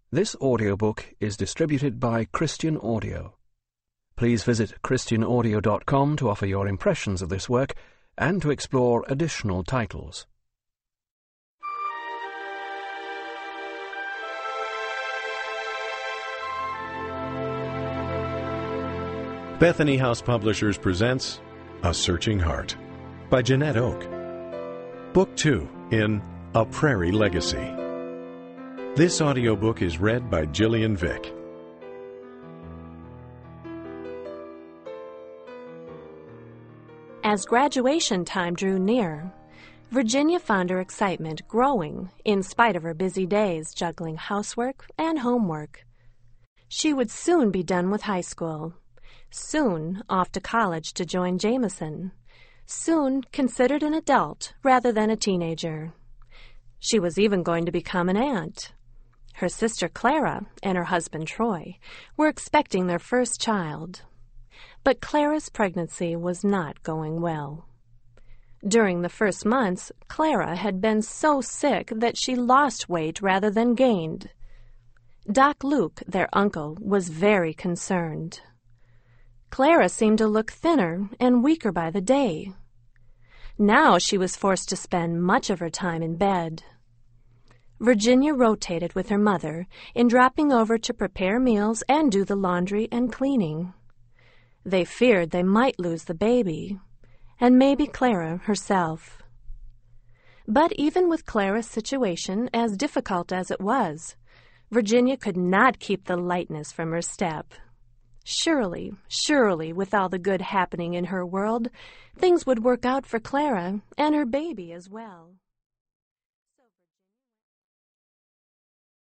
This audiobook is distributed by Christian Audio. Please visit christianaudio.com to offer your impressions of this work and to explore additional titles. Bethany House Publishers presents A Searching Heart by Jeanette Oke. Book 2 in A Prairie Legacy. This audiobook is read by Gillian Vick. As graduation time drew near, Virginia found her excitement growing in spite of her busy days juggling housework and homework. She would soon be done with high school, soon off to college to join Jameson, soon considered an adult rather than a teenager. She was even going to become an aunt. Her sister Clara and her husband Troy were expecting their first child. But Clara's pregnancy was not going well. During the first months, Clara had been so sick that she lost weight rather than gained. Doc Luke, their uncle, was very concerned. Clara seemed to look thinner and weaker by the day. Now she was forced to spend much of her time in bed. Virginia rotated with her mother in dropping over to prepare meals and do the laundry and cleaning. They feared they might lose the baby, and maybe Clara herself. But even with Clara's situation, as difficult as it was, Virginia could not keep the lightness from her step. Surely, with all the good happening in her world, things would work out for Clara and her baby as well.